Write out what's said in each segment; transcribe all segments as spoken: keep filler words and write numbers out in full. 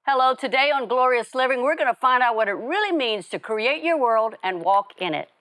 Hello, today on Glorious Living, we're going to find out what it really means to create your world and walk in it.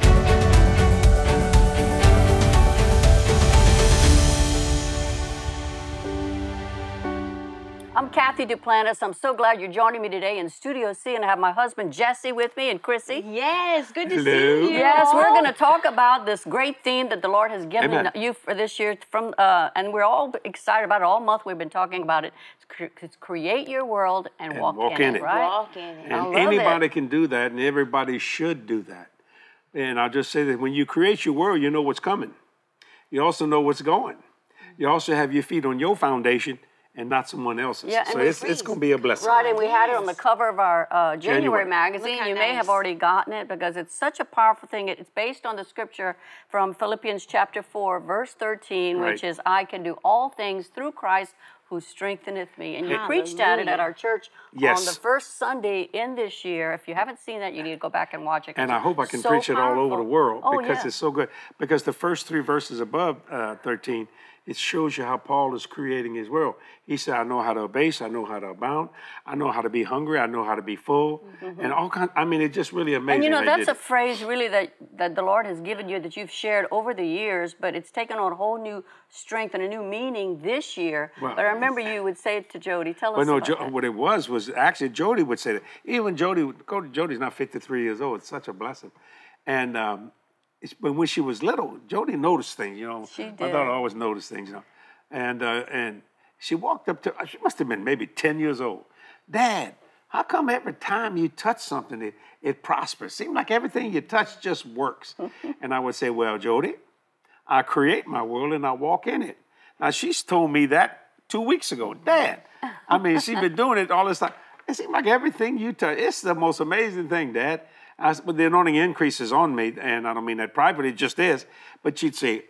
I'm Kathy Duplantis. I'm so glad you're joining me today in Studio C, and I have my husband Jesse with me and Chrissy. Yes, good to Hello. see you. Yes, we're going to talk about this great theme that the Lord has given Amen. you for this year, from uh, and we're all excited about it. All month we've been talking about it. It's, cre- it's create your world and, And walk, walk in, in it, it. right? Walk in it. I And love anybody it. can do that, and everybody should do that. And I'll just say that when you create your world, you know what's coming. You also know what's going. You also have your feet on your foundation and not someone else's. Yeah, and so we it's, it's going to be a blessing. Right, and we had it on the Yes. cover of our uh, January, January. magazine. Look how You may have nice. already gotten it because it's such a powerful thing. It's based on the scripture from Philippians chapter four, verse thirteen, which Right. is, I can do all things through Christ who strengtheneth me. And you preached at it at Hallelujah. our church Yes. on the first Sunday in this year. If you haven't seen that, you need to go back and watch it. 'cause And I it's hope I can so preach it all over the powerful. world Oh, because yeah. it's so good. Because the first three verses above uh, thirteen, it shows you how Paul is creating his world. He said, I know how to abase, I know how to abound, I know how to be hungry, I know how to be full, and all kinds. I mean, it's just really amazing. And you know, how he that's did a phrase really that, that the Lord has given you that you've shared over the years, but it's taken on a whole new strength and a new meaning this year. Well- but I remember you would say it to Jody. Tell us Well, no, about Jo- that. what it was was actually Jody would say that. Even Jody, would go to Jody's now fifty-three years old. It's such a blessing. And um, it's, but when she was little, Jody noticed things. You know, She my did. daughter always noticed things. You know, and uh, and she walked up to. She must have been maybe ten years old. Dad, how come every time you touch something, it, it prospers? Seems like everything you touch just works. And I would say, well, Jody, I create my world and I walk in it. Now, she's told me that two weeks ago. Dad, I mean, she's been doing it all this time. It seems like everything you touch, it's the most amazing thing, Dad. I, said, but the anointing increases on me, and I don't mean that privately, it just is. But she'd say,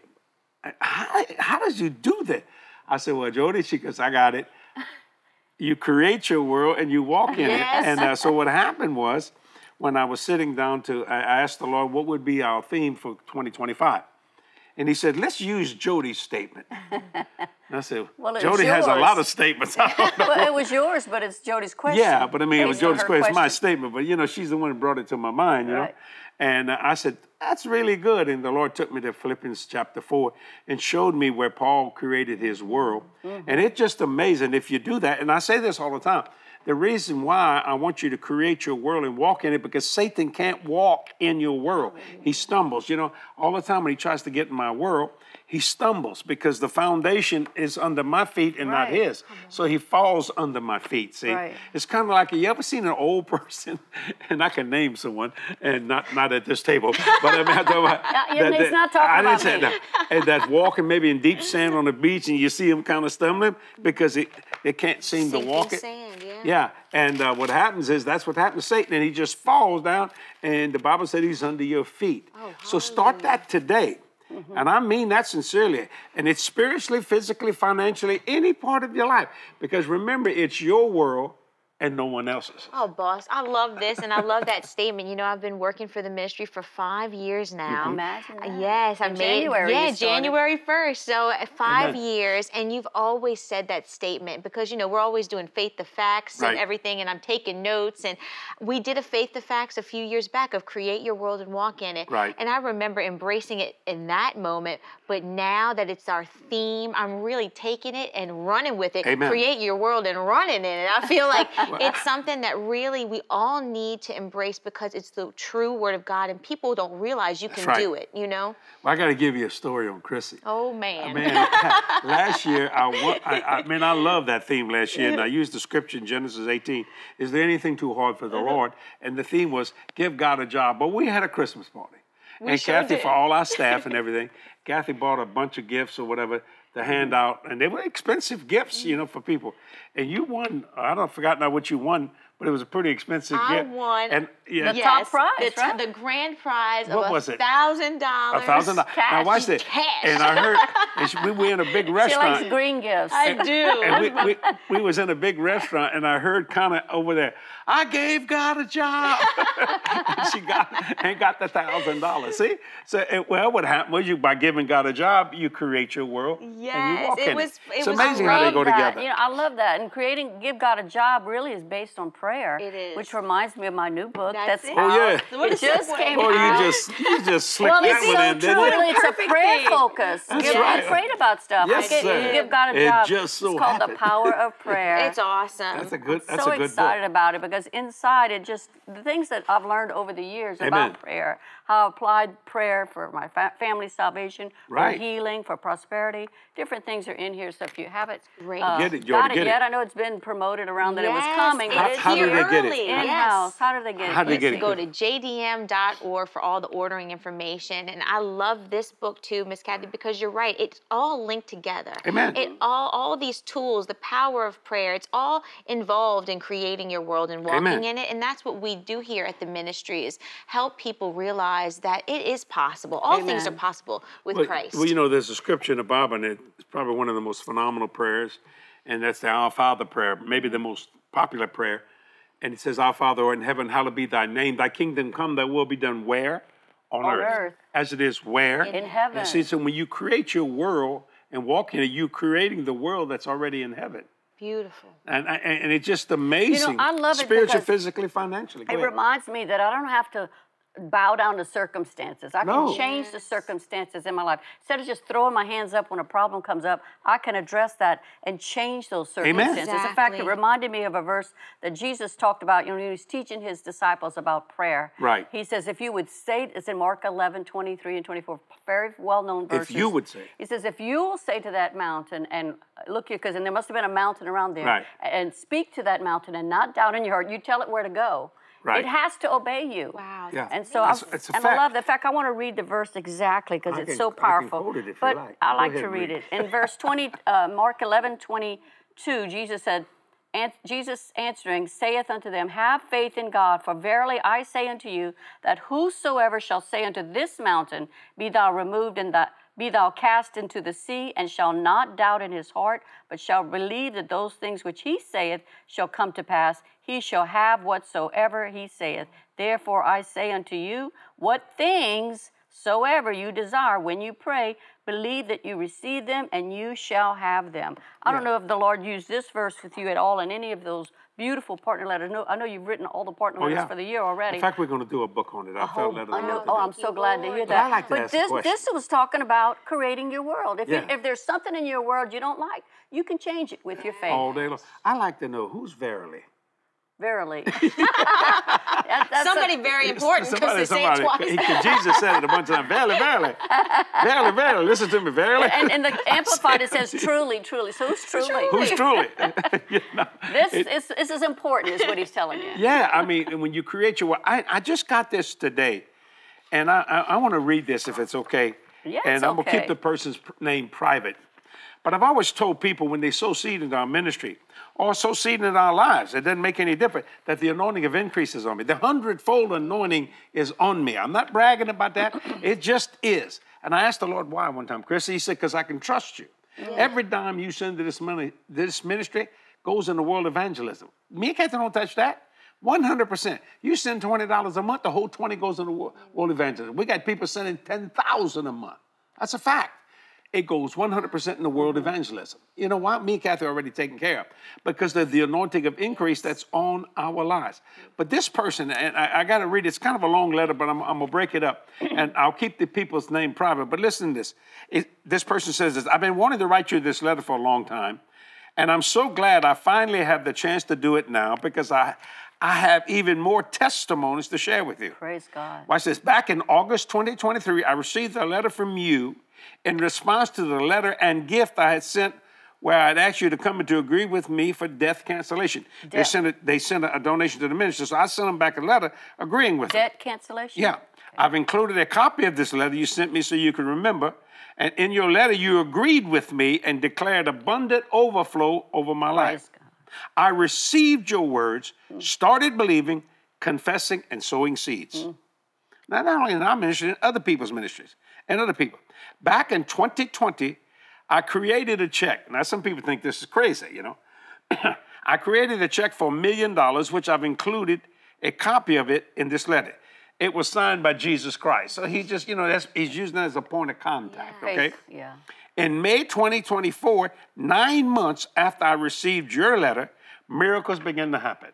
how, how does you do that? I said, well, Jody, she goes, I got it. You create your world and you walk in Yes. it. And uh, so what happened was, when I was sitting down to, I asked the Lord, what would be our theme for twenty twenty-five? And he said, let's use Jody's statement. And I said, Well, it was Jody has a yours. lot of statements. I don't know. Well, it was yours, but it's Jody's question. Yeah, but I mean, it was based on Jody's her question, my statement. But, you know, she's the one who brought it to my mind, you know. Right. And uh, I said, that's really good. And the Lord took me to Philippians chapter four and showed me where Paul created his world. Mm-hmm. And it's just amazing if you do that. And I say this all the time. The reason why I want you to create your world and walk in it, because Satan can't walk in your world. He stumbles. You know, all the time when he tries to get in my world, he stumbles because the foundation is under my feet and not Right. his. So he falls under my feet. See, Right. it's kind of like, you ever seen an old person, and I can name someone, and not not at this table, but I mean, I'm talking about yeah, he's not talking I didn't about say me. that. And that's walking maybe in deep sand on the beach, and you see him kind of stumbling because it they can't seem to Sinking walk it. sand, yeah. Yeah, and uh, what happens is that's what happened to Satan, and he just falls down, and the Bible said he's under your feet. Oh, so start that today. Mm-hmm. And I mean that sincerely. And it's spiritually, physically, financially, any part of your life. Because remember, it's your world and no one else's. Oh, boss, I love this, and I love that statement. You know, I've been working for the ministry for five years now. Imagine that. Yes, I In made January yeah you started. January first. So uh, five Amen. years, and you've always said that statement because you know we're always doing faith to facts Right. and everything, and I'm taking notes. And we did a faith to facts a few years back of create your world and walk in it. Right. And I remember embracing it in that moment. But now that it's our theme, I'm really taking it and running with it. Amen. Create your world and running in it. I feel like it's something that really we all need to embrace because it's the true word of God, and people don't realize you can right. do it, you know? Well, I got to give you a story on Chrissy. Oh, man. Man, last year, I, wa- I, I mean, I love that theme last year, and I used the scripture in Genesis eighteen. Is there anything too hard for the Lord? And the theme was, give God a job. But we had a Christmas party. We and sure Kathy, did. for all our staff and everything, Kathy bought a bunch of gifts or whatever to hand out, and they were expensive gifts, you know, for people. And you won, I don't forgot now what you won, but it was a pretty expensive I gift. won And yeah, The top prize, the, t- right? the grand prize What of was a it? thousand dollars. a thousand dollars. Now Cash. watch this. Cash. And I heard, and she- we were in a big She restaurant. likes green gifts. I do. And we, we, we was in a big restaurant, and I heard kind of over there, I gave God a job. And she got and got the thousand dollars. See, so it, well, what happened was you by giving God a job, you create your world. and you Yes, walk it in was- it It's was amazing how they love go that. together. You know, I love that. And creating Give God a Job really is based on prayer. It is. Which reminds me of my new book. That's That's, it. Oh, out. yeah. What It a just segue. came Boy, out. you just you just slicked Well, that it's one so in, didn't true. you? It's a Perfect prayer thing. focus. That's Give, right. I prayed about stuff. Yes, I get, sir. Give God a It job. just so it's called happened. The Power of Prayer. It's awesome. That's a good. That's so a good excited book. about it because inside it just the things that I've learned over the years Amen. about prayer, how I applied prayer for my fa- family's salvation, Right. for healing, for prosperity. Different things are in here. So if you haven't Great. uh, Get it, you ought to got it get it. yet, I know it's been promoted around that it was Yes, coming, it but is it's How do here they get it? early. in Yes. house. How do they get it? How do they Let's get see. it? Go to j d m dot org for all the ordering information. And I love this book too, Miss Kathy, because you're right. It's all linked together. Amen. It all all these tools, the power of prayer, it's all involved in creating your world and walking Amen. in it. And that's what we do here at the ministry is help people realize that it is possible. All things are Amen. possible with Well, Christ. well, you know, there's a scripture in the Bible, and it's probably one of the most phenomenal prayers, and that's the Our Father prayer, maybe the most popular prayer. And it says, Our Father who art in heaven, hallowed be thy name. Thy kingdom come, thy will be done where? On, On earth. earth. As it is where? In heaven. And see, so when you create your world and walk in it, you're creating the world that's already in heaven. Beautiful. And, and and it's just amazing. I love it Spiritually, because physically, financially. Go It ahead. reminds me that I don't have to bow down to circumstances. I No. can change the circumstances in my life. Instead of just throwing my hands up when a problem comes up, I can address that and change those Amen. circumstances. In fact, it Exactly. reminded me of a verse that Jesus talked about, you know, when he was teaching his disciples about prayer. Right. He says, if you would say, it's in Mark eleven, twenty-three and twenty-four, very well-known verses. If you would say. He says, if you will say to that mountain, and look here, because and there must have been a mountain around there, Right. and speak to that mountain and not doubt in your heart, you tell it where to go. Right. It has to obey you. Wow. Yeah. And so It's- I've, it's a and fact. I love the fact I want to read the verse exactly because I it's can- so I can powerful. quote it if you but like. I Go like ahead to and read read it. In verse twenty, uh, Mark eleven twenty-two, Jesus said, and Jesus answering saith unto them, have faith in God, for verily I say unto you that whosoever shall say unto this mountain, be thou removed and that be thou cast into the sea, and shall not doubt in his heart, but shall believe that those things which he saith shall come to pass, he shall have whatsoever he saith. Therefore I say unto you, what things soever you desire when you pray, believe that you receive them, and you shall have them. I don't know if the Lord used this verse with you at all in any of those beautiful partner letters. No, I know you've written all the partner Oh, letters yeah. for the year already. In fact, we're going to do a book on it. I Oh, felt letters I know. on it Oh, today. I'm so glad to hear But that. I like to but ask a this question. this was talking about creating your world. If, you, Yeah. if there's something in your world you don't like, you can change it with your faith. All day long. I like to know who's verily. Verily. That- that's Somebody a- very important because Somebody, they say it somebody, twice. he- 'cause Jesus said it a bunch of times. Verily, verily. Verily, verily. Listen to me, verily. and, and the Amplified, it says truly, truly. So who's truly? Who's truly? You know, This it- is, this is important, is what he's telling you. Yeah, I mean, and when you create your world, I, I just got this today, and I, I, I want to read this if it's okay. Yeah, and it's I'm going to okay. keep the person's pr- name private. But I've always told people when they sow seed into our ministry or sow seed into our lives, it doesn't make any difference, that the anointing of increase is on me. The hundredfold anointing is on me. I'm not bragging about that. It just is. And I asked the Lord why one time, Chris. He said, because I can trust you. Every dime you send to this, money, this ministry goes in the world evangelism. Me and Kathy don't touch that. one hundred percent. You send twenty dollars a month, the whole twenty goes in the world, world evangelism. We got people sending ten thousand dollars a month. That's a fact. It goes one hundred percent in the world evangelism. You know why? Me and Kathy are already taken care of because of the anointing of increase that's on our lives. But this person, and I, I got to read it. It's kind of a long letter, but I'm, I'm going to break it up, and I'll keep the people's name private. But listen to this. It, this person says this, I've been wanting to write you this letter for a long time, and I'm so glad I finally have the chance to do it now because I, I have even more testimonies to share with you. Praise God. Watch this. Back in August twenty twenty-three, I received a letter from you in response to the letter and gift I had sent where I'd asked you to come and to agree with me for death cancellation. They Debt. sent, a, they sent a, a donation to the ministry, so I sent them back a letter agreeing with them. Debt cancellation? Yeah. I've included a copy of this letter you sent me so you can remember. And in your letter, you agreed with me and declared abundant overflow over my life. Praise God. I received your words, started believing, confessing, and sowing seeds. Mm. Now, not only in our ministry, in other people's ministries and other people. Back in twenty twenty, I created a check. Now, some people think this is crazy, you know. I created a check for a million dollars, which I've included a copy of it in this letter. It was signed by Jesus Christ. So he just, you know, that's, he's using that as a point of contact, Yeah. okay? Faith, yeah. In May twenty twenty-four, nine months after I received your letter, miracles began to happen.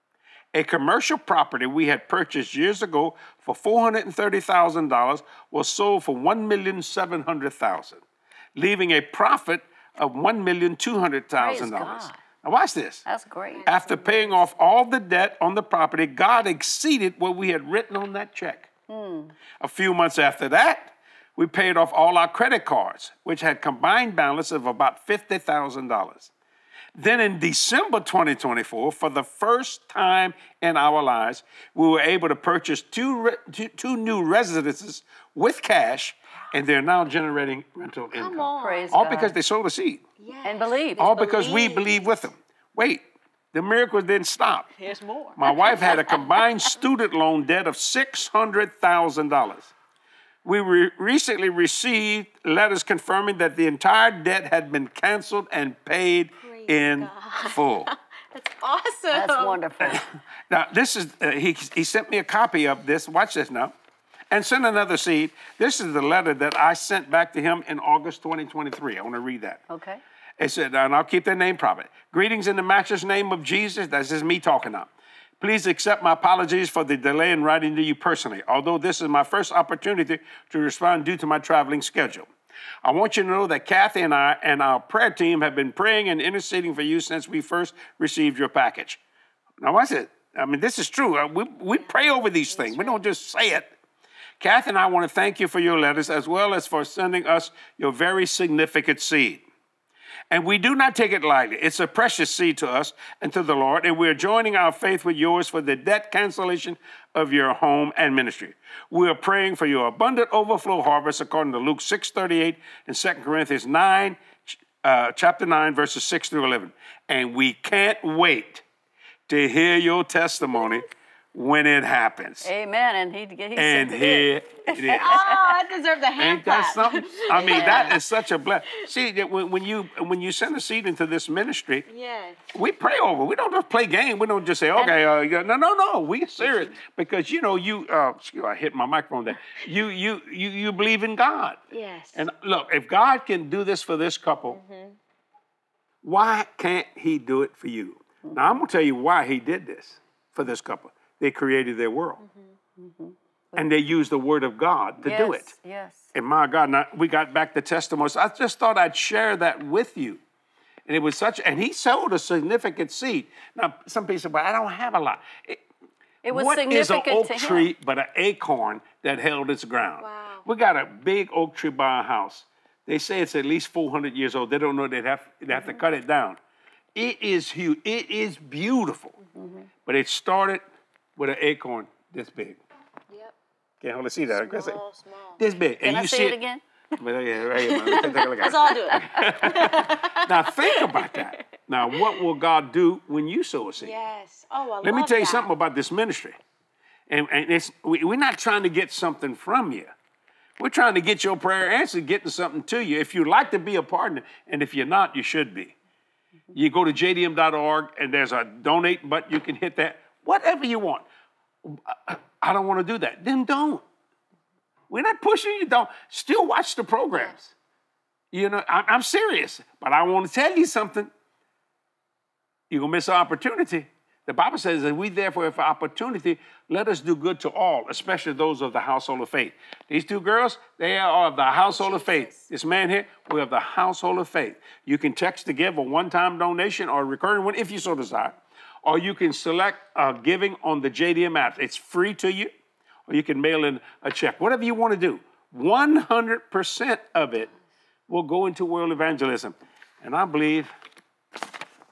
A commercial property we had purchased years ago for four hundred thirty thousand dollars was sold for one million seven hundred thousand dollars, leaving a profit of one million two hundred thousand dollars. Praise God. Now watch this. That's great. After paying off all the debt on the property, God exceeded what we had written on that check. Hmm. A few months after that, we paid off all our credit cards, which had combined balance of about fifty thousand dollars. Then in December twenty twenty-four, for the first time in our lives, we were able to purchase two, re- two, two new residences with cash, and they're now generating rental Come income. on. Praise All God. because they sowed a seed. Yes. And believe. All because we believe. believe with them. Wait, the miracles didn't stop. There's more. My wife had a combined student loan debt of six hundred thousand dollars. We re- recently received letters confirming that the entire debt had been canceled and paid Praise in God. full. That's awesome. That's wonderful. Now, this is, uh, he, he sent me a copy of this. Watch this now. And send another seed. This is the letter that I sent back to him in August twenty twenty-three. I want to read that. Okay. It said, and I'll keep their name private. Greetings in the matchless name of Jesus. That's just me talking now. Please accept my apologies for the delay in writing to you personally, although this is my first opportunity to respond due to my traveling schedule. I want you to know that Kathy and I and our prayer team have been praying and interceding for you since we first received your package. Now, what's it? I mean, this is true. Uh, We, we pray over these things. We don't just say it. Kathy and I want to thank you for your letters as well as for sending us your very significant seed. And we do not take it lightly. It's a precious seed to us and to the Lord, and we're joining our faith with yours for the debt cancellation of your home and ministry. We are praying for your abundant overflow harvest according to Luke six thirty-eight and Second Corinthians nine, uh, chapter nine, verses six through eleven. And we can't wait to hear your testimony when it happens. Amen. And he, he And said here it is. Oh, I deserve the hand Ain't that clap. something? I mean, that is such a blessing. See, that when, when you when you send a seed into this ministry, Yes. we pray over. We don't just play game. We don't just say, okay, uh, yeah, no, no, no. We serious because you know you. Uh, excuse, I hit my microphone there. You you you you believe in God. Yes. And look, if God can do this for this couple, Mm-hmm. why can't He do it for you? Now I'm gonna tell you why He did this for this couple. They created their world, Mm-hmm. and they used the Word of God to yes, do it. Yes. And my God, now we got back to testimonies. I just thought I'd share that with you. And it was such, and he sowed a significant seed. Now, some people say, well, I don't have a lot. It, It was what is an significant oak to tree him. but an acorn that held its ground? Wow. We got a big oak tree by our house. They say it's at least four hundred years old. They don't know they'd have, they'd have to cut it down. It is huge. It is beautiful. Mm-hmm. But it started with an acorn this big. Yep. Can't hardly see that. Small, small. This big. Can and I you say see it again? But, uh, yeah, right here, man. Let's take a look at Let's it. all do it. Now think about that. Now, what will God do when you sow a seed? Yes. Oh, I Let me love tell you that. something about this ministry. And, and it's, we, we're not trying to get something from you. We're trying to get your prayer answered, getting something to you. If you'd like to be a partner, and if you're not, you should be. You go to j d m dot org, and there's a donate button. You can hit that. Whatever you want. I don't want to do that. Then don't. We're not pushing you. Don't. Still watch the programs. You know, I'm, I'm serious. But I want to tell you something. You're going to miss an opportunity. The Bible says that we therefore have an opportunity, let us do good to all, especially those of the household of faith. These two girls, they are of the household of faith. This man here, we're of the household of faith. You can text to give a one-time donation or a recurring one if you so desire. Or you can select uh, giving on the J D M app. It's free to you. Or you can mail in a check. Whatever you want to do. one hundred percent of it will go into world evangelism. And I believe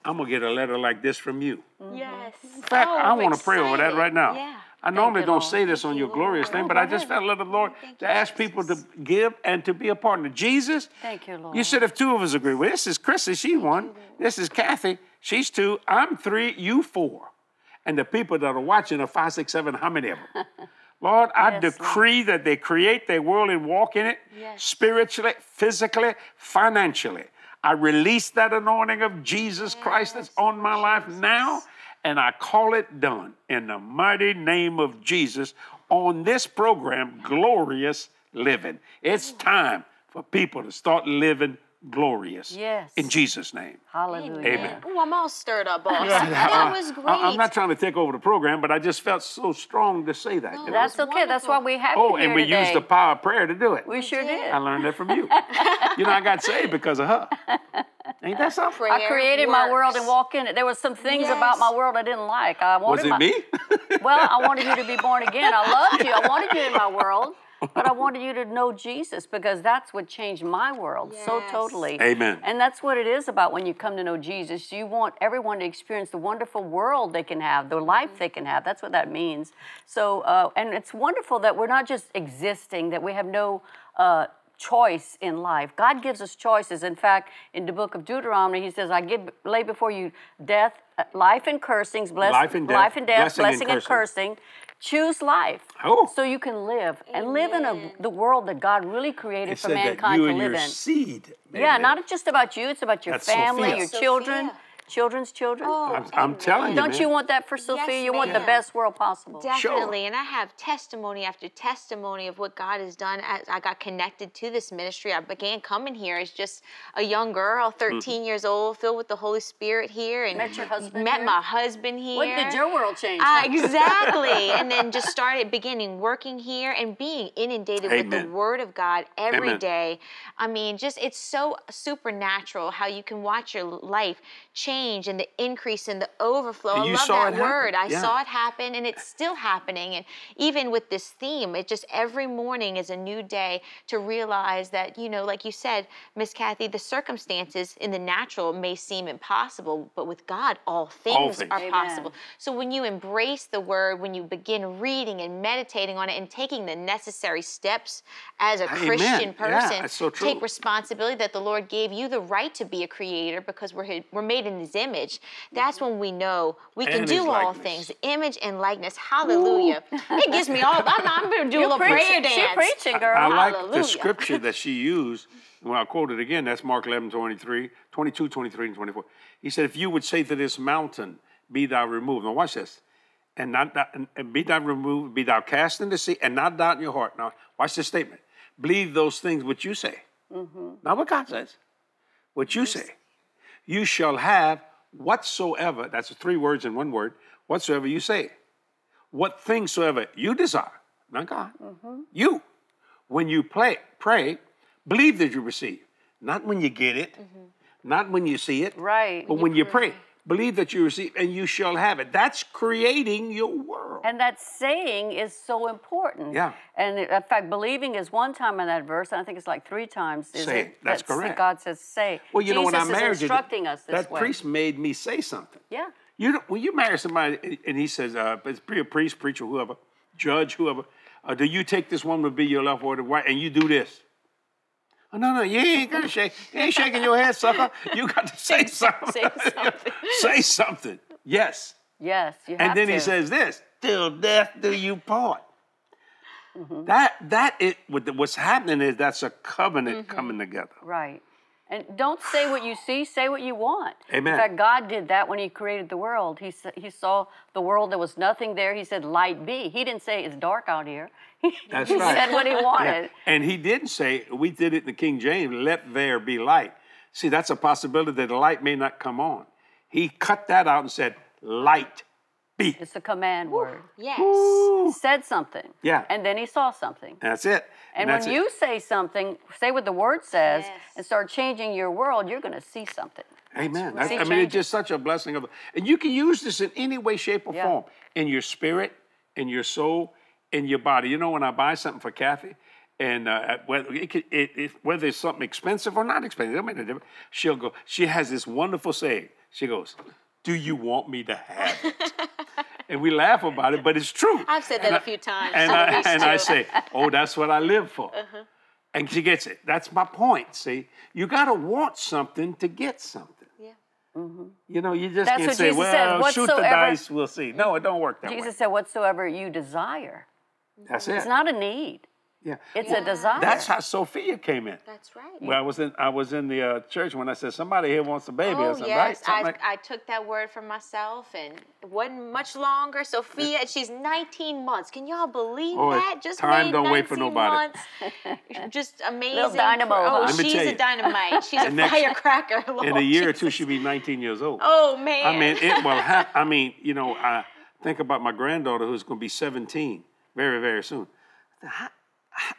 I'm going to get a letter like this from you. Yes. In fact, Oh, I I'm want to pray over that excited. right now. Yeah. I normally you, don't Lord. say this on your glorious thing, but I just felt led of the Lord Thank to you, ask people to Jesus. give and to be a partner. Jesus, Thank you, Lord. you said if two of us agree, well, this is Chrissy, she one. This is Kathy, she's two. I'm three, you four. And the people that are watching are five, six, seven, how many of them? Lord, I Yes, decree that they create their world and walk in it Yes. spiritually, physically, financially. I release that anointing of Jesus Christ that's on my life now, and I call it done in the mighty name of Jesus on this program, Glorious Living. It's time for people to start living glorious. Yes. In Jesus' name. Hallelujah. Amen. Oh, I'm all stirred up, boss. That was great. I, am not trying to take over the program, but I just felt so strong to say that. No, you know? That's okay. That's why we have you Oh, here and we today. used the power of prayer to do it. We sure did. I learned that from you. You know, I got saved because of her. Ain't that something? Prayer I created my world and works. walk in it. There was some things Yes. about my world I didn't like. I Was wanted it my, me? Well, I wanted you to be born again. I loved you. I wanted you in my world, but I wanted you to know Jesus because that's what changed my world so Yes. totally. Amen. And that's what it is about when you come to know Jesus. You want everyone to experience the wonderful world they can have, the life they can have. That's what that means. So, uh, and it's wonderful that we're not just existing, that we have no uh, choice in life. God gives us choices. In fact, in the book of Deuteronomy, he says, I give, lay before you death, uh, life and cursings, bless, Life and death, life and death, blessing and blessing and cursing. Choose life Oh. so you can live and live in a, the world that God really created It for said that mankind you to and live your in. seed. may Yeah, live. not just about you, it's about your That's family, Sophia. your Sophia. children, children's children. Oh, I'm, I'm telling you, Don't man. you want that for Sophia? You want the ma'am. best world possible. Definitely, and I have testimony after testimony of what God has done as I got connected to this ministry. I began coming here as just a young girl, thirteen years old, filled with the Holy Spirit here, and Met your husband met here? my husband here. What did your world change? Uh, exactly, and then just started beginning working here and being inundated with the Amen. Word of God every Amen. day. I mean, just it's so supernatural how you can watch your life change and the increase and the overflow. And I you love saw that it happen. word. I Yeah. saw it happen, and it's still happening. And even with this theme, it just every morning is a new day to realize that, you know, like you said, Miss Kathy, the circumstances in the natural may seem impossible, but with God, all things, things. are Amen. possible. So when you embrace the word, when you begin reading and meditating on it and taking the necessary steps as a Amen. Christian Yeah, person, that's so true. take responsibility that the Lord gave you the right to be a creator because we're his, we're made in His image. That's when we know we can And do His all likeness. things, image and likeness. Hallelujah! It gives me all. I'm, I'm going to do a little preaching. prayer She dance. preaching, I girl. like the Hallelujah. scripture that she used. When I quote it again, that's Mark eleven, twenty-three, twenty-two, twenty-three, and twenty-four. He said, if you would say to this mountain, be thou removed. Now watch this. And not thou, and- and be thou removed, be thou cast into the sea, and not doubt in your heart. Now, watch this statement. Believe those things which you say. Not what God says. What you say. You shall have whatsoever, that's three words in one word, whatsoever you say. What things soever you desire, not God. You. When you play, pray, believe that you receive. Not when you get it, not when you see it, Right. but when you pray. Believe that you receive and you shall have it. That's creating your world. And that saying is so important. Yeah. And in fact, believing is one time in that verse, and I think it's like three times. Is Say. it? That's that correct. God says say. Well, you know, when I Jesus married is you, instructing us this that way. priest made me say something. Yeah. You know, when you marry somebody and he says, uh, it's a priest, preacher, whoever, judge, whoever, uh, do you take this woman to be your love or the wife, and you do this? Oh, no, no, you ain't gonna shake. You ain't shaking your head, sucker. You got to say something. Say something. Say something. Yes. Yes, you have And then to. he says this, till death do you part. Mm-hmm. That, that is, what the- what's happening is that's a covenant Mm-hmm. coming together. Right. And don't say what you see, say what you want. Amen. In fact, God did that when He created the world. He, sa- he saw the world, there was nothing there. He said, light be. He didn't say it's dark out here. He, That's he right. said what He wanted. Yeah. And he didn't say, we did it in the King James, let there be light. See, that's a possibility that the light may not come on. He cut that out and said, light be. It's a command word. Yes. He said something. Yeah. And then He saw something. That's it. And that's when it. you say something, say what the Word says, Yes. and start changing your world, you're going to see something. Amen. right. That's- I See mean, it's changes. just such a blessing. Of, and you can use this in any way, shape, or Yeah. form. In your spirit, in your soul, in your body. You know, when I buy something for Kathy, and uh, whether, it, could- it, it, whether it's something expensive or not expensive, it doesn't make a difference. She'll go, she has this wonderful saying, She goes, do you want me to have it? And we laugh about it, but it's true. I've said that and a I, few times. And, so I, these and two. I say, oh, that's what I live for. Uh-huh. And she gets it. That's my point, see? You got to want something to get something. Yeah. Mm-hmm. You know, you just That's can't what say, Jesus well, said, shoot the whatsoever- dice, we'll see. No, it don't work that Jesus way. said, whatsoever you desire. That's it. It's not a need. yeah. It's Yeah. a desire. That's how Sophia came in. That's right. Well, I was in I was in the uh, church when I said somebody here wants a baby Oh or something, yes, right? Something I, like- I took that word for myself, and it wasn't much longer. Sophia, and she's nineteen months. Can y'all believe Boy, that? Just time wait don't nineteen wait for nobody. months. Just amazing. dynamo, Oh, huh? Let me she's tell a you. dynamite. She's a And next- firecracker. Lord in a year or two, Jesus. she'll be nineteen years old. Oh man. I mean, it will have, I mean, you know, I think about my granddaughter who's going to be seventeen very, very soon. How, how,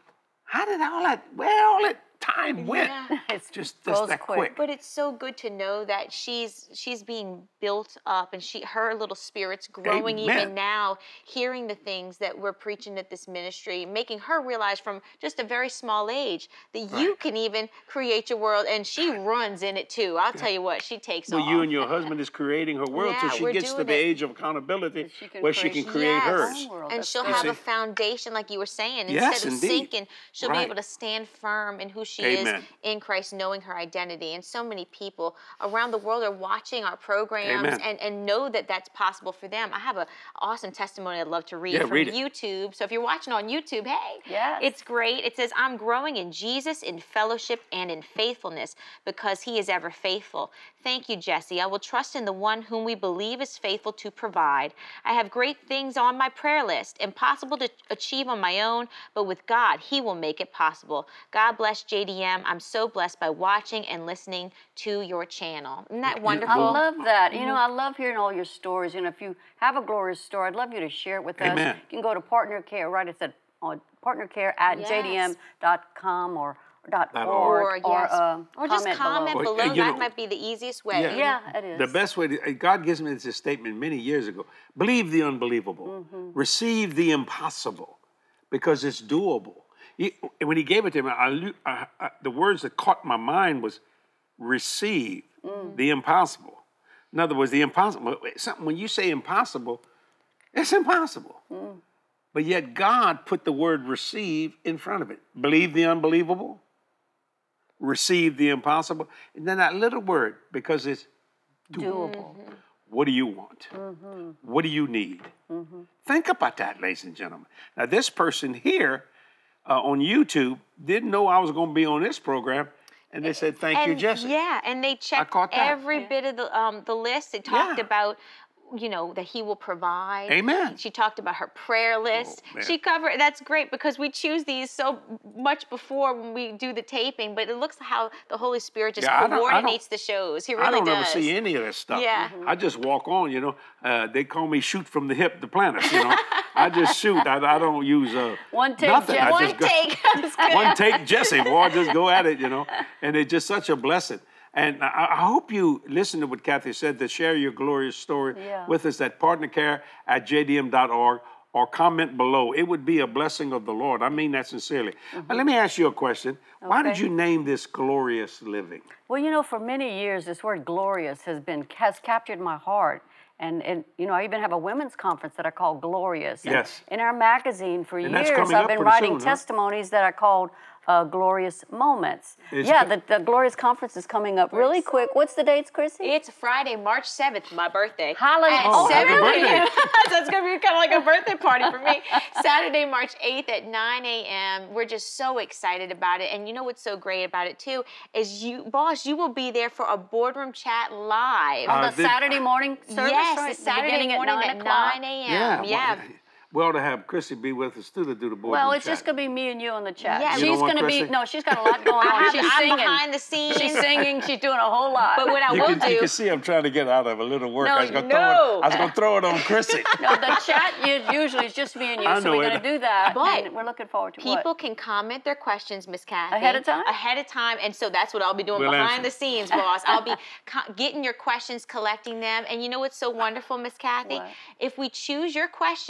how did all that, where all that time went? Yeah. It's Just, goes just that quick. quick. But it's so good to know that she's she's being built up, and she her little spirit's growing Amen. even now, hearing the things that we're preaching at this ministry, making her realize from just a very small age that you Right. can even create your world, and she runs in it too. I'll tell you what, she takes Well, off. you and your husband is creating her world Yeah, till she we're gets to doing the it. age of accountability She can where she create- can create Yes. hers. Own world. And That's she'll good. have You a see? foundation, like you were saying. Yes, Instead of indeed. sinking, she'll be Right. able to stand firm in who she Amen. is in Christ, knowing her identity. And so many people around the world are watching our programs Amen. and, and know that that's possible for them. I have an awesome testimony I'd love to read Yeah, from read it. YouTube. So if you're watching on YouTube, hey, Yes. it's great. It says, I'm growing in Jesus, in fellowship, and in faithfulness because he is ever faithful. Thank you, Jesse. I will trust in the one whom we believe is faithful to provide. I have great things on my prayer list, impossible to achieve on my own, but with God, he will make it possible. God bless J D M. I'm so blessed by watching and listening to your channel. Isn't that I wonderful? love that. You know, Mm-hmm. I love hearing all your stories. You know, if you have a glorious story, I'd love you to share it with us. Amen. You can go to Partner Care, right? It's at on Partner Care at Yes. j d m dot com or dot Dot org, Or, or, yes. uh, or just comment Or, below. uh, you That know- might be the easiest way. Yeah. Yeah, it is. The best way, to, God gives me this statement many years ago. Believe the unbelievable. Mm-hmm. Receive the impossible because it's doable. He, when he gave it to me, I, lu- I, I, the words that caught my mind was receive Mm. the impossible. In other words, the impossible, something, when you say impossible, it's impossible. Mm. But yet God put the word receive in front of it. Believe the unbelievable, receive the impossible, and then that little word, because it's doable. what do you want? Mm-hmm. What do you need? Think about that, ladies and gentlemen. Now, this person here uh, on YouTube didn't know I was going to be on this program, and they said, "Thank you, And, Jesse." Yeah, and they checked caught that. every bit of the um, the list. They talked Yeah. about, you know, that he will provide. Amen. She talked about her prayer list. Oh, man. She covered. That's great because we choose these so much before when we do the taping. But it looks how the Holy Spirit just Yeah, I don't- I don't- coordinates the shows. He really I don't does. ever see any of this stuff. Yeah. I just walk on, you know. Uh, they call me shoot from the hip, the planets, you know. I just shoot. I, I don't use uh, One take, nothing. Jesse. I One just go- take. That's good. One take, Jesse, boy, just go at it, you know. And it's just such a blessing. And I, I hope you listen to what Kathy said, to share your glorious story Yeah. with us at partnercare at j d m dot org or comment below. It would be a blessing of the Lord. I mean that sincerely. But let me ask you a question. Why did Okay. you name this Glorious Living? Well, you know, for many years, this word glorious has been has captured my heart. And, and you know, I even have a women's conference that I call Glorious. And Yes. in our magazine for And that's years, coming I've up been pretty writing soon, huh? testimonies that I called uh, Glorious Moments. Is yeah, it- the, the Glorious Conference is coming up really quick. What's the dates, Chrissy? It's Friday, March seventh, my birthday. Hallelujah. At Oh, happy seven birthday. a.m. So it's going to be kind of like a birthday party for me. Saturday, March eighth at nine a.m. We're just so excited about it. And you know what's so great about it, too, is you, boss, you will be there for a boardroom chat live. Uh, the did- Saturday morning service, yes, right? the Saturday beginning morning at at nine o'clock. nine a.m. Yeah. well, We ought to have Chrissy be with us too to do the board. Well, it's just going to be me and you on the chat. Yeah. You she's don't want going to be, Chrissy? no, she's got a lot going I on. have, she's I'm singing. behind the scenes. She's singing. She's doing a whole lot. But what I You will can, do, you can see I'm trying to get out of a little work. No, I was going to no. throw it. I was going to throw it on Chrissy. No, the chat u- usually is just me and you, I so know we're it. going to do that. But and we're looking forward to people what? can comment their questions, Miss Kathy. Ahead of time? Ahead of time. And so that's what I'll be doing We'll behind answer. the scenes, boss. I'll be co- getting your questions, collecting them. And you know what's so wonderful, Miss Kathy? What? If we choose your question, if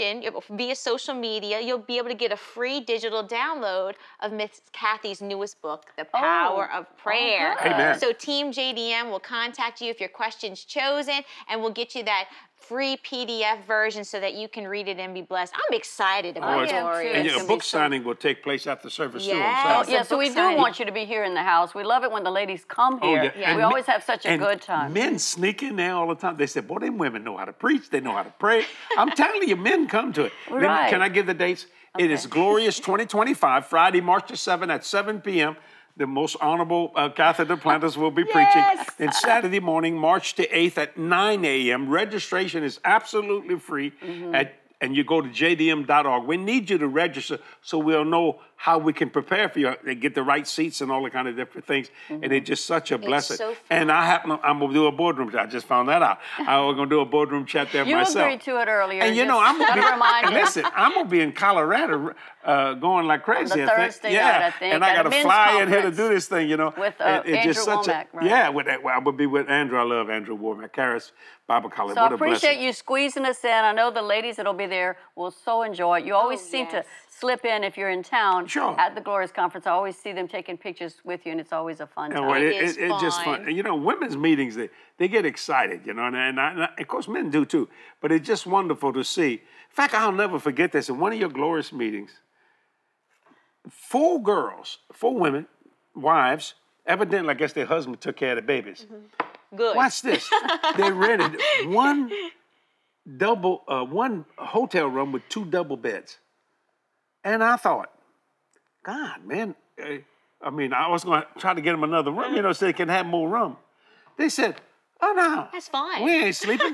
via social media, you'll be able to get a free digital download of Miss Kathy's newest book, The Power Oh. of Prayer. good. Amen. So Team J D M will contact you if your question's chosen, and we'll get you that free P D F version so that you can read it and be blessed. I'm excited I about am it. too. And It's your gonna be book so- signing will take place after service too on Yes. Saturday. Yeah, a so we book do signing. want you to be here in the house. We love it when the ladies come here. Oh, yeah. We And always men- have such a and good time. Men sneak in there all the time. They say, boy, them women know how to preach. They know how to pray. I'm telling you, men come to it. Let me- Right. Can I give the dates? It is Okay. Glorious twenty twenty-five, Friday, March the seventh at seven p.m. The most honorable uh, Catheter Planters will be preaching. Yes. And Saturday morning, March the eighth at nine a.m. Registration is absolutely free. Mm-hmm. At, and you go to j d m dot org. We need you to register so we'll know how we can prepare for you. They get the right seats and all the kind of different things. And it's just such a blessing. so and I happen to, I'm gonna do a boardroom chat. I just found that out. I was gonna do a boardroom chat there You myself. agreed to it earlier. And you know, just I'm gonna gotta be, remind you. listen, I'm gonna be in Colorado, uh, going like crazy. I think. Thursday yeah, night, I think, and I at a got to men's fly in here to conference do this thing, you know. with, uh, And it's just Andrew such Womack, a, right? yeah. With that, well, I would be with Andrew. I love Andrew Womack, Harris Bible College. So what I a appreciate blessing. you squeezing us in. I know the ladies that'll be there will so enjoy it. You always Oh, seem yes. to slip in if you're in town Sure. at the Glorious Conference. I always see them taking pictures with you, and it's always a fun Yeah, time. well, it, It is it- it's just fun. fun. And, you know, women's meetings, they, they get excited, you know, and, and, I, and I- of course men do too. But it's just wonderful to see. In fact, I'll never forget this. In one of your glorious meetings, four girls, four women, wives, evidently, I guess their husband took care of the babies. Good. Watch this. They rented one double, uh, one hotel room with two double beds. And I thought, God, man, uh, I mean, I was going to try to get them another room, you know, so they can have more room. They said, oh, no. That's fine. We ain't sleeping.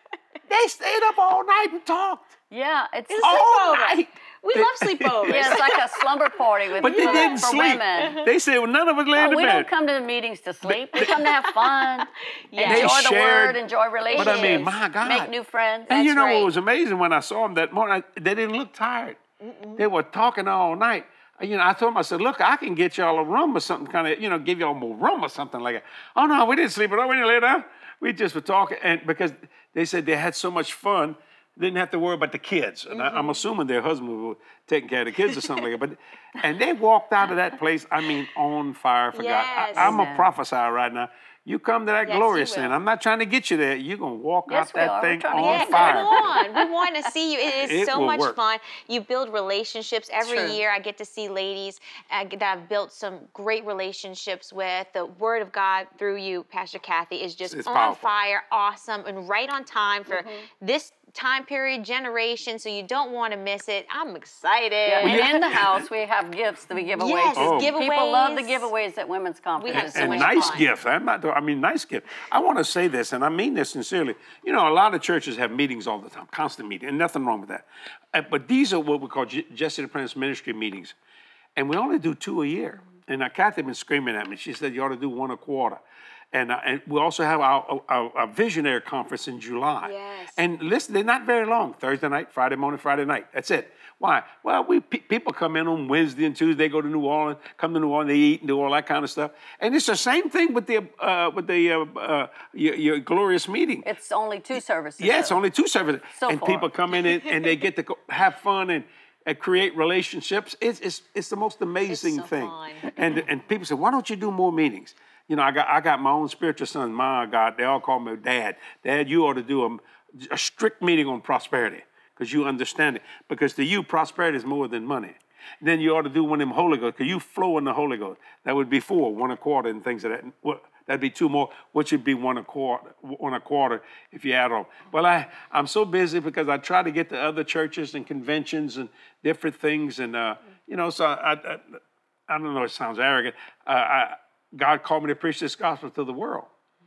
They stayed up all night and talked. Yeah, it's It's All sleepover. night. We They- love sleepovers. yeah, it's like a slumber party with But they for, didn't for sleep. women. They said, well, none of us lay in Oh, the we bed. don't come to the meetings to sleep. We come to have fun, Yeah. They enjoy the shared- word, enjoy relationships, But I mean, my God. make new friends. And you That's know right. what was amazing when I saw them that morning? I- They didn't look tired. They were talking all night. You know, I told them, I said, look, I can get y'all a room or something, kind of, you know, give y'all more room or something like that. Oh, no, we didn't sleep at all. We didn't lay down. We just were talking. And because they said they had so much fun, they didn't have to worry about the kids. And I, I'm assuming their husband was taking care of the kids or something like that. But, and they walked out of that place, I mean, on fire for Yes. God. I, I'm a Amen. prophesier right now. You come to that Yes, glorious you will. thing. I'm not trying to get you there. You're going to walk Yes, out we that are. We're thing trying to on get Yeah, fire. come on. We want to see you. It is It so will much work. fun. You build relationships every True. year. I get to see ladies uh, that I've built some great relationships with. The Word of God through you, Pastor Kathy, is just It's on powerful. fire, awesome, and right on time for Mm-hmm. this time period, generation. So you don't want to miss it. I'm excited. Yeah, and in the house, we have gifts that we give away. Yes, too. Oh. People love the giveaways. giveaways at women's conferences. have so and much nice fun. gift. I'm not. I mean, nice gift. I want to say this, and I mean this sincerely. You know, a lot of churches have meetings all the time, constant meeting, and nothing wrong with that. Uh, but these are what we call Je- Jesse the Apprentice ministry meetings, and we only do two a year. And uh, Kathy been screaming at me. She said you ought to do one a quarter. And, uh, and we also have our, our, our visionary conference in July. Yes. And listen, they're not very long. Thursday night, Friday morning, Friday night. That's it. Why? Well, we pe- people come in on Wednesday and Tuesday, go to New Orleans, come to New Orleans, they eat and do all that kind of stuff. And it's the same thing with the uh, with the uh, uh, your, your glorious meeting. It's only two services. Yeah, it's though. only two services, So and far. people come in and, and they get to go, have fun and, and create relationships. It's, it's it's the most amazing so thing. fun. And and people say, why don't you do more meetings? You know, I got I got my own spiritual son. My God, they all call me Dad. Dad, you ought to do a, a strict meeting on prosperity because you understand it. Because to you, prosperity is more than money. Then you ought to do one of them Holy Ghost because you flow in the Holy Ghost. That would be four, one a quarter, and things of that. Well, that'd be two more, which would be one a quarter, one a quarter if you add on. Well, I I'm so busy because I try to get to other churches and conventions and different things, and uh, you know, so I, I I don't know. It sounds arrogant. Uh, I, God called me to preach this gospel to the world,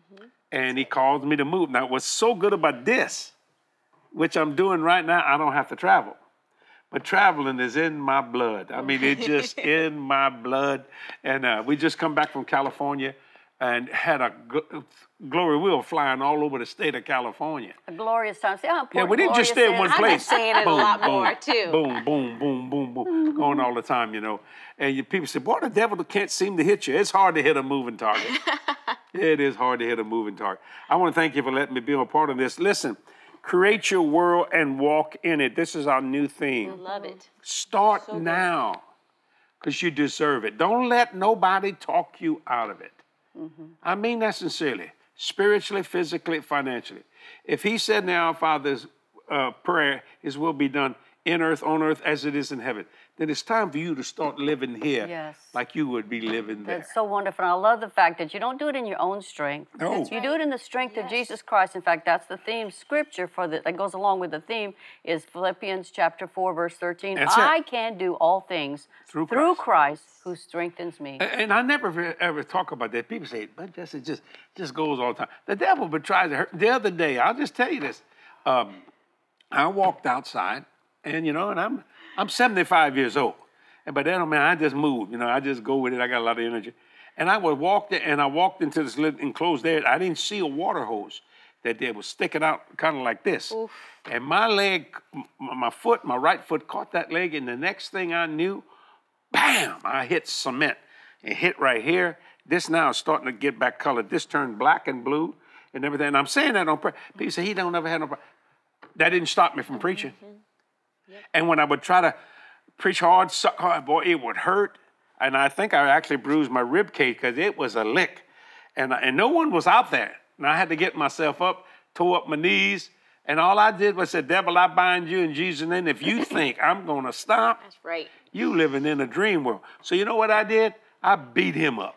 and He called me to move. Now, what's so good about this, which I'm doing right now, I don't have to travel. But traveling is in my blood. I mean, it's just in my blood. And uh, we just come back from California and had a gl- glory wheel flying all over the state of California. A glorious time. See how Yeah, important we didn't just stay glorious in one is? I've been place. saying it a lot more, too. Boom, boom, boom, boom, boom, going all the time, you know. And you, people say, boy, the devil can't seem to hit you. It's hard to hit a moving target. It is hard to hit a moving target. I want to thank you for letting me be a part of this. Listen, Create your world and walk in it. This is our new theme. Love it. Start So good. now because you deserve it. Don't let nobody talk you out of it. Mm-hmm. I mean that sincerely, spiritually, physically, financially. If he said in our Father's uh, prayer, his will be done in earth, on earth, as it is in heaven, then it's time for you to start living here Yes. like you would be living there. That's so wonderful. And I love the fact that you don't do it in your own strength. No. That's You do it in the strength of Jesus Christ. In fact, that's the theme scripture for the, that goes along with the theme is Philippians chapter four, verse thirteen. That's it. I can do all things Through through Christ. Christ who strengthens me. And and I never ever, ever talk about that. People say, but Jesse, just just goes all the time. The devil but tries to hurt. The other day, I'll just tell you this. Um, I walked outside, and you know, and I'm I'm seventy-five years old. And by then, man, I just moved. You know, I just go with it. I got a lot of energy. And I would walk there, and I walked into this little enclosed area. I didn't see a water hose that they was sticking out kind of like this. Oof. And my leg, m- my foot, my right foot caught that leg, and the next thing I knew, bam, I hit cement. It hit right here. This now is starting to get back colored. This turned black and blue and everything. And I'm saying that on purpose. People say, he don't ever have no problem. That didn't stop me from preaching. Mm-hmm. Yep. And when I would try to preach hard, suck hard, boy, it would hurt. And I think I actually bruised my rib cage because it was a lick. And, I, and no one was out there. And I had to get myself up, tore up my knees. And all I did was say, devil, I bind you in Jesus' name. If you think I'm going to stop, That's right. you living in a dream world. So you know what I did? I beat him up.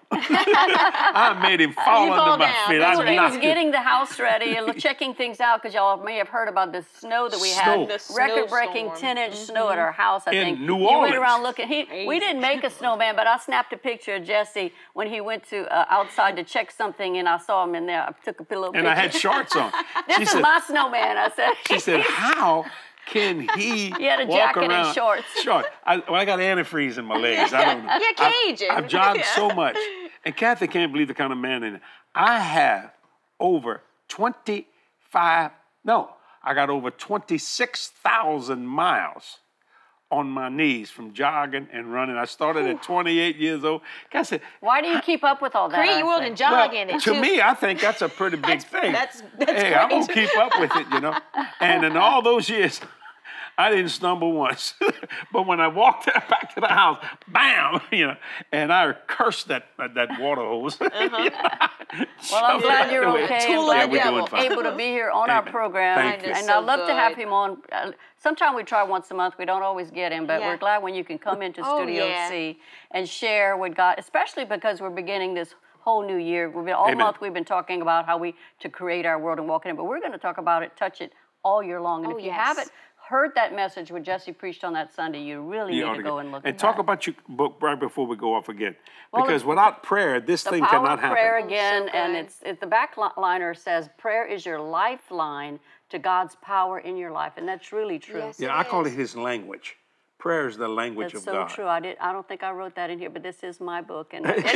I made him fall You under fall my down. feet. That's I what He knocked was him. getting the house ready and checking things out because y'all may have heard about the snow that we Snow. had. The Record-breaking snowstorm. ten-inch snow at our house, I In think. New You went Orleans. around looking. He, we didn't make a snowman, but I snapped a picture of Jesse when he went to uh, outside to check something, and I saw him in there. I took a little And picture. I had shorts on. This she is said, my snowman, I said. She said, how can he He had a walk jacket and around? shorts. Short. I, well, I got antifreeze in my legs. I don't know. You're Cajun. I've, I've jogged so much. And Kathy can't believe the kind of man in it. I have over twenty-five, no, I got over twenty-six thousand miles on my knees from jogging and running. I started at twenty-eight years old. I said, Why do you keep up with all that? Create I your world say? and jog in well, it. to too. me, I think that's a pretty big thing. that's- that's hey, I'm gonna great. keep up with it, you know. And in all those years, I didn't stumble once. But when I walked back to the house, bam, you know, and I cursed that that water hose. Uh-huh. Well, I'm glad you're Anyway, okay. Tool I'm of glad the we're devil. doing fine. able to be here on our Amen. program. Thank you. And So I'd love to have good. him on. Uh, Sometimes we try once a month. We don't always get him, but Yeah. we're glad when you can come into Oh, Studio yeah. C and share what God, especially because we're beginning this whole new year. We've been all Amen. month we've been talking about how we to create our world and walk in it, but we're going to talk about it, touch it all year long. And Oh, if you yes. haven't heard that message when Jesse preached on that Sunday, you really You ought need to to go get- and look and at talk that. about your book right before we go off again. Well, Because the- without prayer, this The thing power cannot of happen. prayer Oh, so again, and good. it's it, the backliner says prayer is your lifeline to God's power in your life, and that's really true. Yes. Yeah, It I call it is. his language. Prayer is the language That's of so God. true. I did. I don't think I wrote that in here, but this is my book, and We're just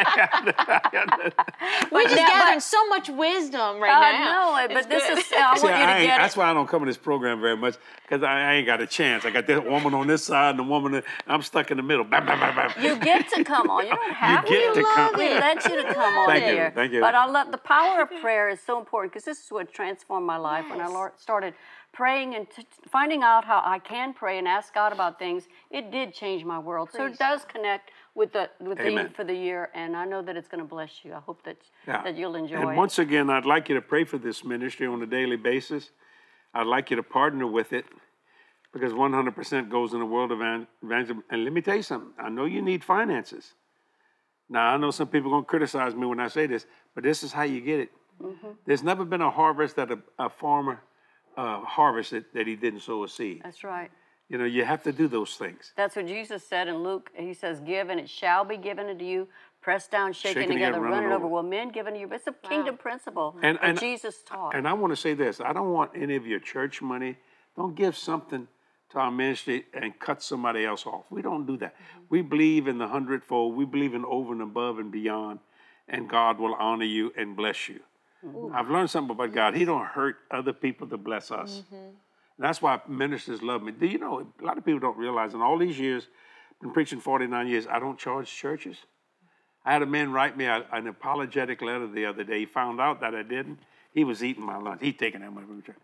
now- gathering but- so much wisdom right I now. know it, but It's this good. is. I See, want you to I ain't- get that's it. why I don't come to this program very much, because I, I ain't got a chance. I got this woman on this side and the woman, on- I'm stuck in the middle. Bam, bam, bam, bam. You get to come on. You don't have get to. to come. We let you to come on Thank you, here. thank you. But I love the power of prayer is so important because this is what transformed my life when I Yes. lar- started praying and t- finding out how I can pray and ask God about things. It did change my world. So Praise it does connect with the with the Amen. for the year, and I know that it's going to bless you. I hope that Yeah. that you'll enjoy And it. once again, I'd like you to pray for this ministry on a daily basis. I'd like you to partner with it because one hundred percent goes in the world of evan- evangelism. And let me tell you something. I know you need finances. Now, I know some people are going to criticize me when I say this, but this is how you get it. Mm-hmm. There's never been a harvest that a, a farmer uh, harvested that he didn't sow a seed. That's right. You know, you have to do those things. That's what Jesus said in Luke. He says, "Give, and it shall be given unto you. Pressed down, shaken, Shaken together, together, running running over. over. Will men give unto you?" It's a kingdom principle And- that and- Jesus taught. And I want to say this. I don't want any of your church money. Don't give something to our ministry and cut somebody else off. We don't do that. We believe in the hundredfold. We believe in over and above and beyond. And God will honor you and bless you. I've learned something about God. He don't hurt other people to bless us. And that's why ministers love me. Do you know, a lot of people don't realize in all these years, been preaching forty-nine years, I don't charge churches. I had a man write me a, an apologetic letter the other day. He found out that I didn't. He was eating my lunch. He taking that money from the church.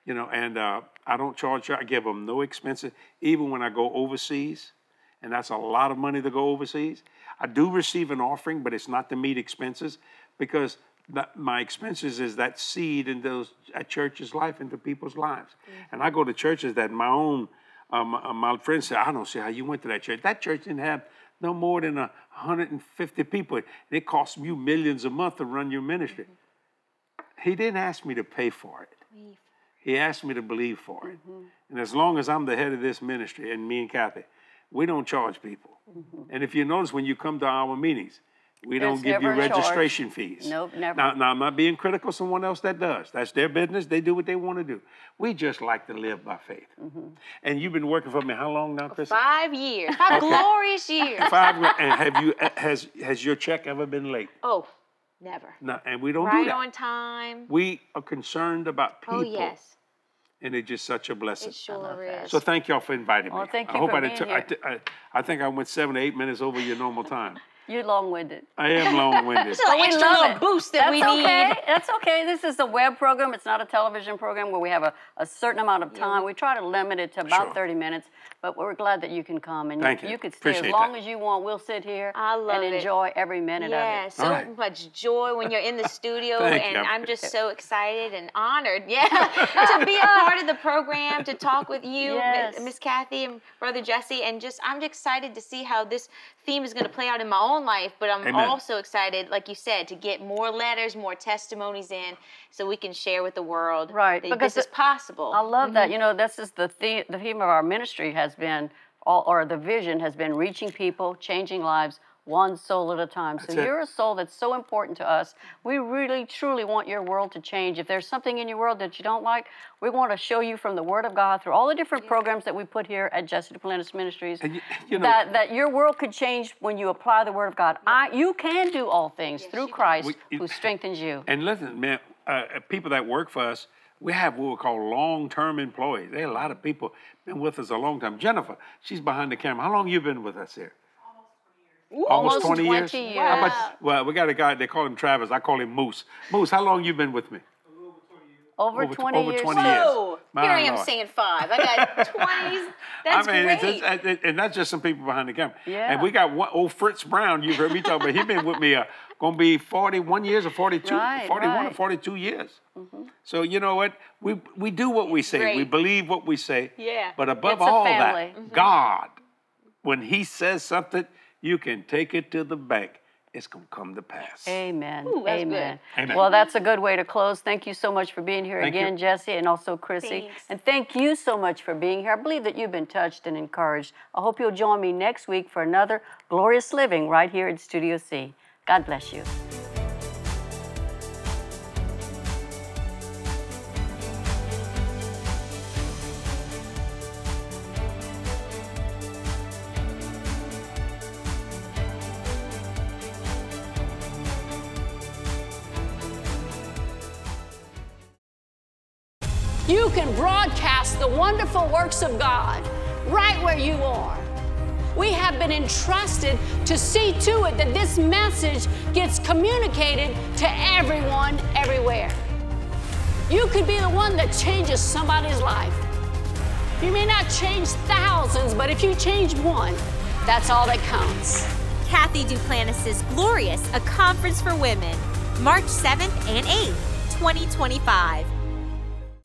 You know, and uh, I don't charge. I give them no expenses, even when I go overseas, and that's a lot of money to go overseas. I do receive an offering, but it's not to meet expenses, because that, my expenses is that seed in those a church's life, into people's lives. Mm-hmm. And I go to churches that my own um, uh, my friends say, I don't see how you went to that church. That church didn't have no more than a hundred fifty people. And it costs you millions a month to run your ministry. Mm-hmm. He didn't ask me to pay for it. Believe. He asked me to believe for it. Mm-hmm. And as long as I'm the head of this ministry, and me and Kathy, we don't charge people. Mm-hmm. And if you notice, when you come to our meetings, we There's don't give you never a charge. registration fees. Nope, never. Now, now, I'm not being critical of someone else that does. That's their business. They do what they want to do. We just like to live by faith. Mm-hmm. And you've been working for me how long now, Chris? Five years. Five Okay. glorious years. Five. And have you has has your check ever been late? Oh, never. No, and we don't Right do that. on time. We are concerned about people. Oh, yes. And it's just such a blessing. It sure is. So thank y'all for inviting me. Well, thank I you hope for I being didn't. here. I, t- I, I think I went seven or eight minutes over your normal time. You're long-winded. I am long-winded. It's an we extra love little it. boost that That's we okay. need. That's okay. This is a web program. It's not a television program where we have a, a certain amount of time. We try to limit it to about Sure. thirty minutes, but we're glad that you can come. And Thank you, you. you could stay Appreciate as long that. as you want. We'll sit here I love and it. enjoy every minute Yeah, of it. so All right. much joy when you're in the studio, Thank and you. I'm just so excited and honored, yeah, to be a part of the program, to talk with you, Yes. Miss Kathy and Brother Jesse, and just I'm excited to see how this theme is going to play out in my own life. But I'm Amen. also excited, like you said, to get more letters, more testimonies in, so we can share with the world Right, that because this is the- possible. I love that. You know, this is the theme, the theme of our ministry has been, all, or the vision has been reaching people, changing lives, one soul at a time. So That's it. you're a soul that's so important to us. We really, truly want your world to change. If there's something in your world that you don't like, we want to show you from the Word of God through all the different programs that we put here at Jesse Duplantis Ministries And you- you know- that, that your world could change when you apply the Word of God. I, you can do all things through you can. Christ We- you- who strengthens you. And listen, man, uh, people that work for us, we have what we call long-term employees. There are a lot of people been with us a long time. Jennifer, she's behind the camera. How long you been with us here? Ooh, Almost almost twenty years? twenty How years. about- well, we got a guy, they call him Travis. I call him Moose. Moose, how long you been with me? Over, Over- twenty over years. twenty years. Whoa! My Here I am Lord. saying five. I got twenties. That's I mean, great. it's just, and- and that's just some people behind the camera. Yeah. And we got one, old Fritz Brown, you've heard me talk about. He's been with me uh, going to be forty-one years or forty-two, Right, forty-one or right. forty-two years. So you know what? We we do what we say. We Great. believe what we say. Yeah. But above It's a all family. that, God, when He says something, you can take it to the bank. It's going to come to pass. Amen. Ooh, that's Amen. good. Amen. Well, that's a good way to close. Thank you so much for being here Thank again, you. Jesse, and also Chrissy. Thanks. And thank you so much for being here. I believe that you've been touched and encouraged. I hope you'll join me next week for another Glorious Living right here at Studio C. God bless you. You can broadcast the wonderful works of God right where you are. We have been entrusted to see to it that this message gets communicated to everyone, everywhere. You could be the one that changes somebody's life. You may not change thousands, but if you change one, that's all that counts. Kathy Duplantis' Glorious, a conference for women, March seventh and eighth, twenty twenty-five.